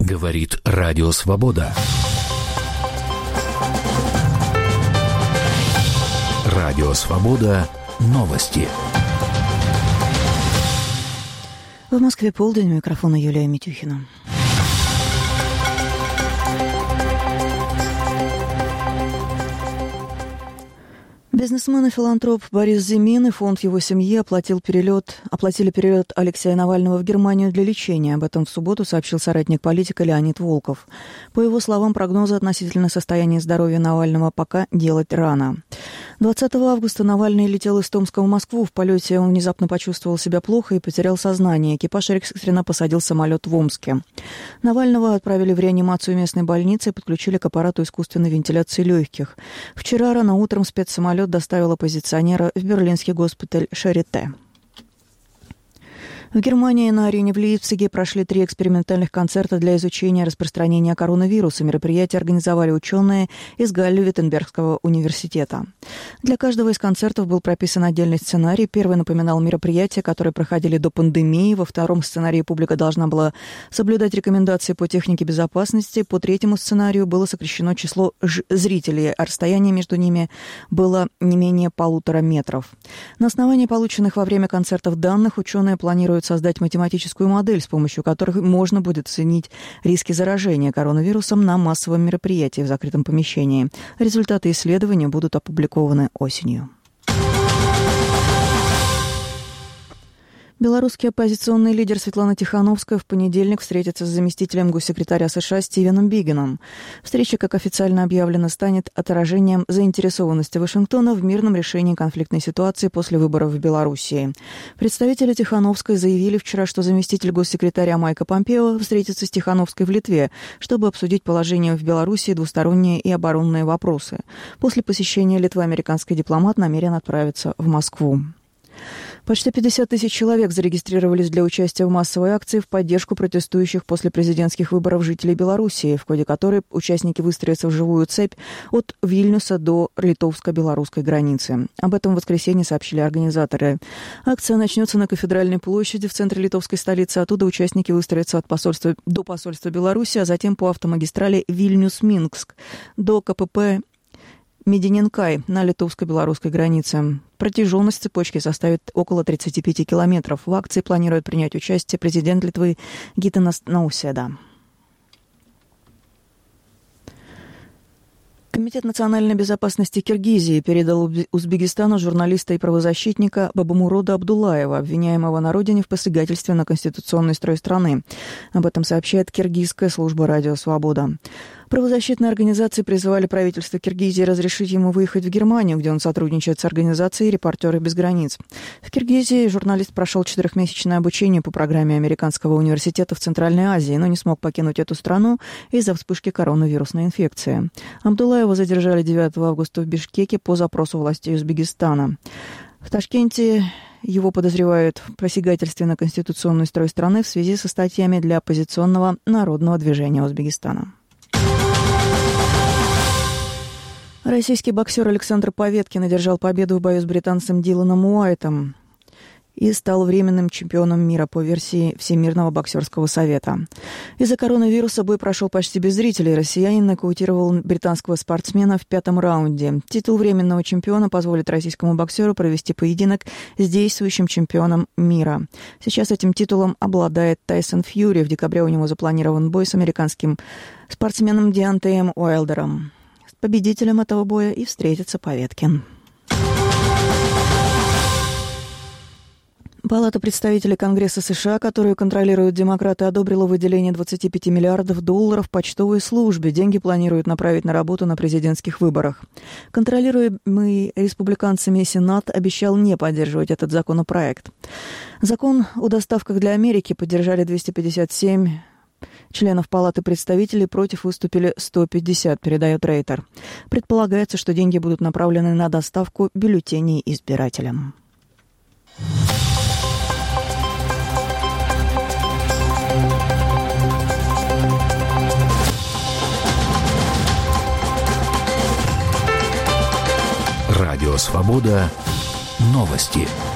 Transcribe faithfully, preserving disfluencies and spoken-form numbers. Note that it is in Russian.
Говорит Радио Свобода. Радио Свобода. Новости. В Москве полдень. У микрофона Юлия Митюхина. Бизнесмен и филантроп Борис Зимин и фонд его семьи оплатил перелет, оплатили перелет Алексея Навального в Германию для лечения. Об этом в субботу сообщил соратник политика Леонид Волков. По его словам, прогнозы относительно состояния здоровья Навального пока делать рано. двадцатого августа Навальный летел из Томска в Москву. В полете он внезапно почувствовал себя плохо и потерял сознание. Экипаж экстренно посадил самолет в Омске. Навального отправили в реанимацию местной больницы и подключили к аппарату искусственной вентиляции легких. Вчера рано утром спецсамолет доставил оппозиционера в берлинский госпиталь Шарите. В Германии на арене в Лейпциге прошли три экспериментальных концерта для изучения распространения коронавируса. Мероприятия организовали ученые из Галле-Виттенбергского университета. Для каждого из концертов был прописан отдельный сценарий. Первый напоминал мероприятия, которые проходили до пандемии. Во втором сценарии публика должна была соблюдать рекомендации по технике безопасности. По третьему сценарию было сокращено число ж- зрителей, а расстояние между ними было не менее полутора метров. На основании полученных во время концертов данных ученые планируют создать математическую модель, с помощью которой можно будет оценить риски заражения коронавирусом на массовом мероприятии в закрытом помещении. Результаты исследования будут опубликованы осенью. Белорусский оппозиционный лидер Светлана Тихановская в понедельник встретится с заместителем госсекретаря США Стивеном Бигеном. Встреча, как официально объявлено, станет отражением заинтересованности Вашингтона в мирном решении конфликтной ситуации после выборов в Белоруссии. Представители Тихановской заявили вчера, что заместитель госсекретаря Майка Помпео встретится с Тихановской в Литве, чтобы обсудить положение в Белоруссии, двусторонние и оборонные вопросы. После посещения Литвы американский дипломат намерен отправиться в Москву. Почти пятьдесят тысяч человек зарегистрировались для участия в массовой акции в поддержку протестующих после президентских выборов жителей Белоруссии, в ходе которой участники выстроятся в живую цепь от Вильнюса до литовско-белорусской границы. Об этом в воскресенье сообщили организаторы. Акция начнется на Кафедральной площади в центре литовской столицы. Оттуда участники выстроятся от посольства до посольства Беларуси, а затем по автомагистрали Вильнюс-Минск до КПП Медининкай на литовско-белорусской границе. Протяженность цепочки составит около тридцати пяти километров. В акции планирует принять участие президент Литвы Гитанас Науседа. Комитет национальной безопасности Киргизии передал Узбекистану журналиста и правозащитника Бабамурода Абдуллаева, обвиняемого на родине в посягательстве на конституционный строй страны. Об этом сообщает киргизская служба «Радио Свобода». Правозащитные организации призывали правительство Киргизии разрешить ему выехать в Германию, где он сотрудничает с организацией «Репортеры без границ». В Киргизии журналист прошел четырехмесячное обучение по программе Американского университета в Центральной Азии, но не смог покинуть эту страну из-за вспышки коронавирусной инфекции. Абдуллаева задержали девятого августа в Бишкеке по запросу властей Узбекистана. В Ташкенте его подозревают в посягательстве на конституционный строй страны в связи со статьями для оппозиционного народного движения Узбекистана. Российский боксер Александр Поветкин одержал победу в бою с британцем Диланом Уайтом и стал временным чемпионом мира по версии Всемирного боксерского совета. Из-за коронавируса бой прошел почти без зрителей. Россиянин нокаутировал британского спортсмена в пятом раунде. Титул временного чемпиона позволит российскому боксеру провести поединок с действующим чемпионом мира. Сейчас этим титулом обладает Тайсон Фьюри. В декабре у него запланирован бой с американским спортсменом Деонтеем Уайлдером. Победителем этого боя и встретится Поветкин. Палата представителей Конгресса США, которую контролируют демократы, одобрила выделение двадцати пяти миллиардов долларов почтовой службе. Деньги планируют направить на работу на президентских выборах. Контролируемый республиканцами Сенат обещал не поддерживать этот законопроект. Закон о доставках для Америки поддержали двести пятьдесят семь членов Палаты представителей, против выступили сто пятьдесят, передает Рейтер. Предполагается, что деньги будут направлены на доставку бюллетеней избирателям. Радио Свобода. Новости.